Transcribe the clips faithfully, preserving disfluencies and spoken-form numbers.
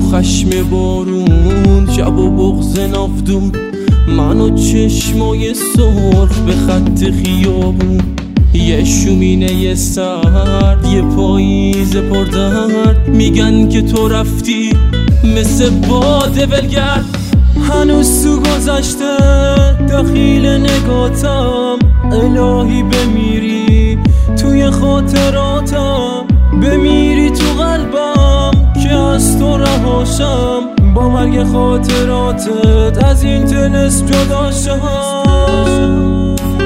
خشم بارون، شب و بغض نافدون، من و چشمای سرخ به خط خیابون. یه شومینه سرد، یه پاییز پردرد، میگن که تو رفتی مثل باد ولگرد. هنوز تو گذشته دخیل نگاتم، الهی بمیری توی خاطراتم، بمیری تو قلبم که از تو رهاشم، با مرگ خاطراتت از این طلسم جدا شم.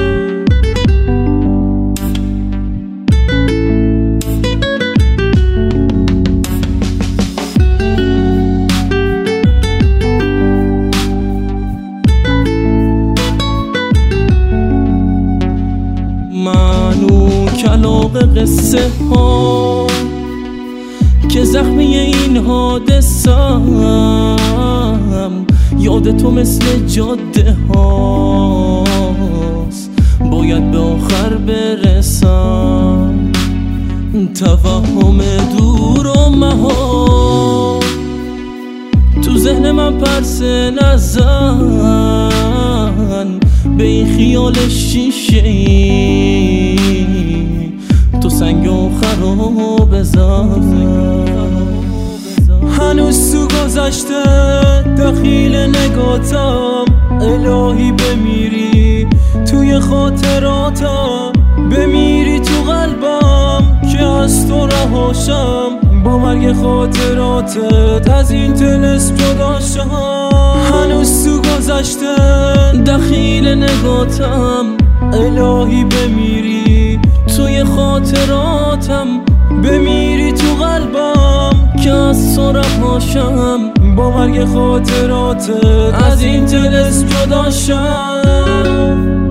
منو کلاغ قصه ها که زخمی این حادثم، یاد تو مثل جاده هاست، باید به آخر برسم. توهم دور و مها تو ذهن من پرسه نزن، به این خیال شیشه‌ای تو سنگ آخر رو بزن. هنوز تو گذشته دخیل نگاتم، الهی بمیری توی خاطراتم، بمیری تو قلبم که از تو رهاشم، با مرگ خاطراتت از این طلسم جدا شم. هنوز تو گذشته دخیل نگاتم، الهی بمیری توی خاطراتم، بمیری تو قلبم که از تو رهاشم، با مرگ خاطراتت از این طلسم جدا شم.